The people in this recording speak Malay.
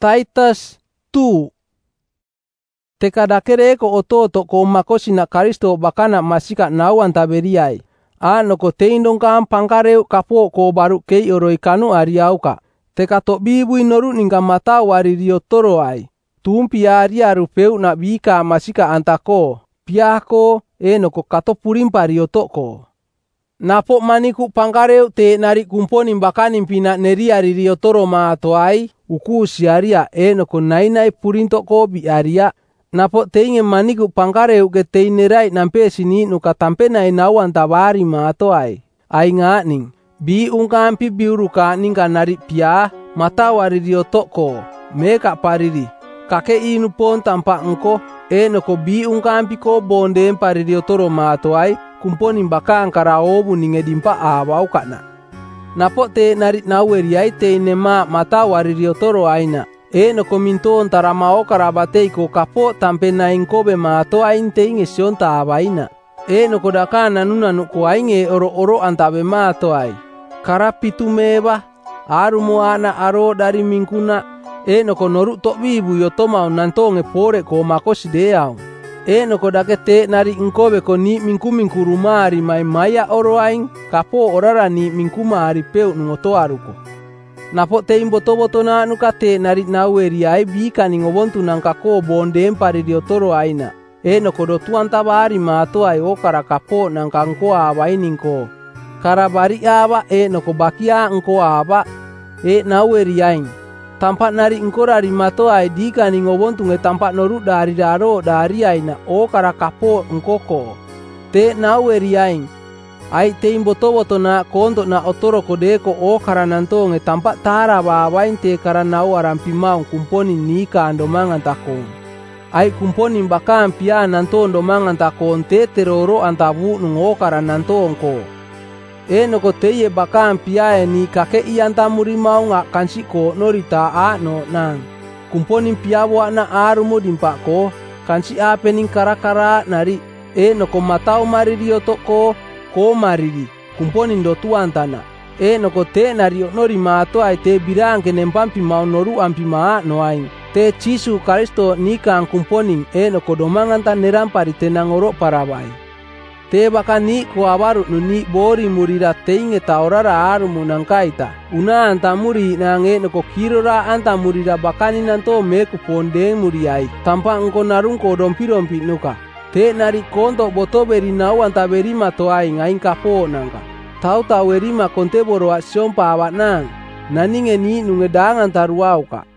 Titus 2. Teka dakere ko ototo ko makosi na Kristo bakana masika nauan taberiai. Ano ko teindong kam pangkareu kapo ko baru kei oroi kanu ariauka. Teka to bibu inoru ningka mata wari riotoro ai. Tumpi aria rupeu na bika masika antako. Piako enoko kato purimpa riotoko. Napo maniku pangkareu te nari kumponin bakanin pina neria riotoro maatoai. Uku siaria enoko nainai purinto ko biaria. Napo teinge maniku pangkareu ke teinerai nampe sini nuka tampe nai nauan tabari maatoai. Ai nganing. Bi ungkampi biuruka ningka nari pia matawari riotoko. Meka pariri. Kake inu pon tampa engko enoko bi ungkampi ko bondem pari riotoro maatoai. Kumponin bakang karaobu ningedimpa awaukana. Napo te narit naweriai te nema mata wari riotoro aina. Enoko minton taramao karabatei ko kapo tampe naingkobe mato ain teinge sionta abaina. Enoko dakana nunanu ko ainge oro antabe mato ai. Karapitu meba arumo ana aro dari mingkuna. Enoko noru tok bibu yotoma nantonge pore ko makosi deau. Enoko dakete nari ingkobe ko ni mingku rumari mai maya oro aing kapo orara ni mingkumari peu nungoto aruko. Napo tein boto na nukate nari naweri ai bika ni ngobontu nangkako bondem pari diotoro aina. Enoko do tuan tabari mato ai okara kapo nangkangko abainingko. Karabari aba enoko bakia engko aba naweri aing. Tampak nari engkorari mato ai dika ni ngobontu nge tampak noru dari daro dari aina o kara kapo engkoko. Te naweri aing. Ai tein boto na konto na otoro kodeko o kara nanto nge tampak tara bawain te kara nau arampi maung kumponi nika andomangan takong. Ai kumponi bakam pia nanto andomangan takong te teroro antabu nungo kara nanto engko. Enoko teye bakam piae ni kake ianta murimau nga kansiko norita no nang. Kumponin piawa na arumo dimpako kansi apening karakara nari. Enoko matau mariri otoko ko mariri. Kumponin do tuantana. Enoko te nari nori mato ai te birang kenempampi mau noru ampi no aing. Te Cisu Kristo nikang kumponin enoko domangan tan nerampari tenangoro parabai. Te baka ni kuabaru nuni bori murira teinge taorara arumu nangkaita. Una anta muri nange noko kirora anta murira bakani nanto meku pondeng muriai. Tampa engko narungko dompi nuka. Te nari konto boto beri nau anta beri matoai ngaing kapo nangka. Tau werima konte boro asyompa awak nang. Naninge ni nungedang anta ruauka.